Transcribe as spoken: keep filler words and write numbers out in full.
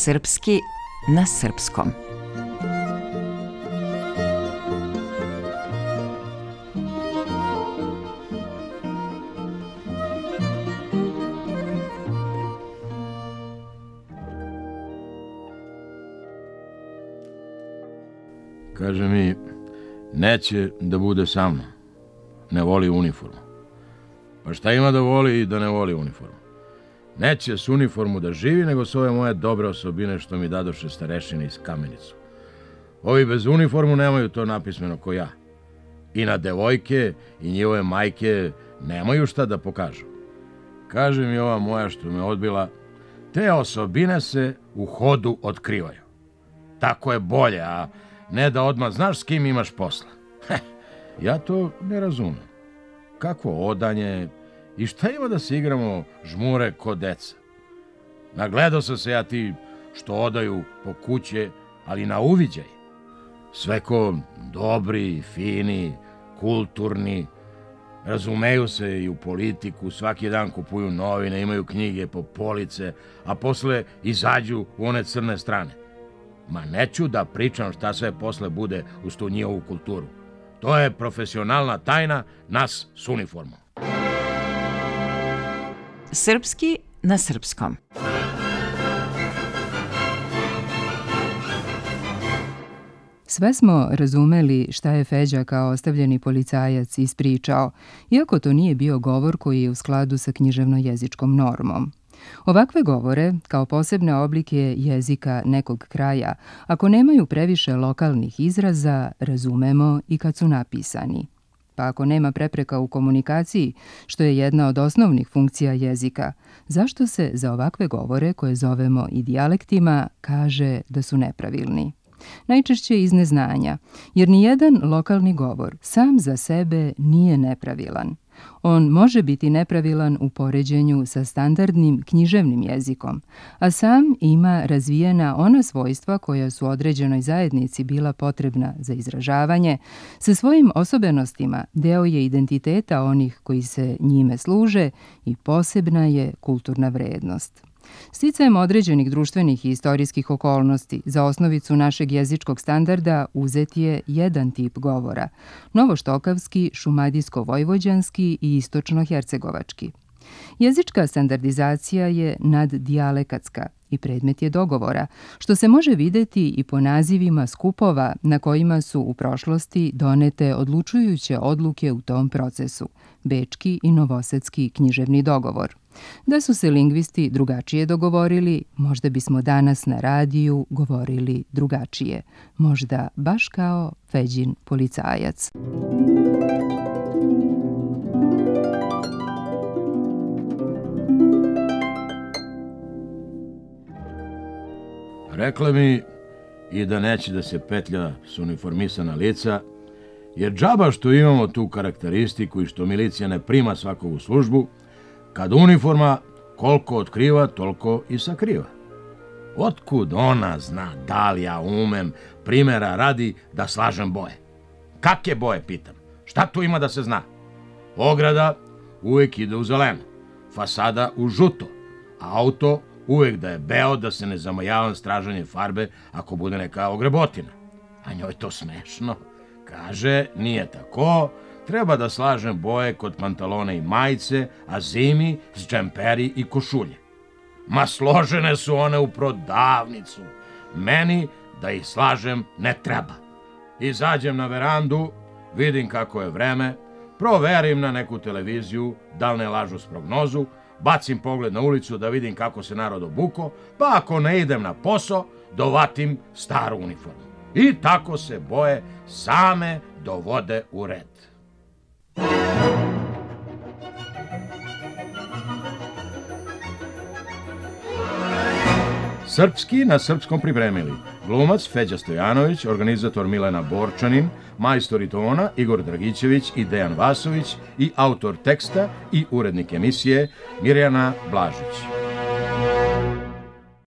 Srpski na srpskom. Kaže mi, neće da bude sa mnom. Ne voli uniformu. Pa šta ima da voli i da ne voli uniformu? Neće s uniformu da živi, nego s ove moje dobre osobine što mi dadoše starešine iz Kamenicu. Ovi bez uniformu nemaju to napismeno ko ja. I na devojke i njihove majke nemaju šta da pokažu. Kaže mi ova moja što me odbila, te osobine se u hodu otkrivaju. Tako je bolje, a ne da odmah znaš s kim imaš posla. Heh, ja to ne razumem. Kakvo odanje i šta ima da se igramo žmure ko deca? Nagledao sam se ja ti što odaju po kuće, ali na uviđaj. Sve ko dobri, fini, kulturni, razumeju se i u politiku, svaki dan kupuju novine, imaju knjige po police, a posle izađu u one crne strane. Ma neću da pričam šta sve posle bude uz tu njihovu kulturu. To je profesionalna tajna nas s uniformom. Srpski na srpskom. Sve smo razumeli šta je Feđa kao ostavljeni policajac ispričao, iako to nije bio govor koji je u skladu sa književno-jezičkom normom. Ovakve govore, kao posebne oblike jezika nekog kraja, ako nemaju previše lokalnih izraza, razumemo i kad su napisani. Pa ako nema prepreka u komunikaciji, što je jedna od osnovnih funkcija jezika, zašto se za ovakve govore, koje zovemo i dijalektima, kaže da su nepravilni? Najčešće iz neznanja, jer nijedan lokalni govor sam za sebe nije nepravilan. On može biti nepravilan u poređenju sa standardnim književnim jezikom, a sam ima razvijena ona svojstva koja su određenoj zajednici bila potrebna za izražavanje, sa svojim osobenostima deo je identiteta onih koji se njime služe i posebna je kulturna vrednost. Sticajem određenih društvenih i istorijskih okolnosti za osnovicu našeg jezičkog standarda uzet je jedan tip govora, novoštokavski, šumadijsko-vojvođanski i istočno-hercegovački. Jezička standardizacija je naddijalekatska i predmet je dogovora, što se može videti i po nazivima skupova na kojima su u prošlosti donete odlučujuće odluke u tom procesu, Bečki i Novosadski književni dogovor. Da su se lingvisti drugačije dogovorili, možda bismo danas na radiju govorili drugačije, možda baš kao Feđin policajac. Rekla mi i da neće da se petlja s uniformisana lica, jer džaba što imamo tu karakteristiku i što milicija ne prima svakog u službu, kad uniforma koliko otkriva, toliko i sakriva. Otkud ona zna da li ja umem, primjera radi, da slažem boje? Kakve boje, pitam? Šta tu ima da se zna? Ograda uvek ide u zeleno, fasada u žuto, a auto uvek da je beo, da se ne zamajavam stražanje farbe ako bude neka ogrebotina. A njoj to smešno. Kaže, nije tako, treba da slažem boje kod pantalona i majice, a zimi s džemperi i košulje. Ma složene su one u prodavnicu. Meni da ih slažem ne treba. Izađem na verandu, vidim kako je vreme, proverim na neku televiziju da li ne lažu s prognozu, bacim pogled na ulicu da vidim kako se narod obuko, pa ako ne idem na posao, dovatim staru uniformu. I tako se boje same dovode u red. Srpski na srpskom pripremili glumac Feđa Stojanović, organizator Milena Borčanin, majstori tona Igor Dragićević i Dejan Vasović i autor teksta i urednik emisije Mirjana Blažić.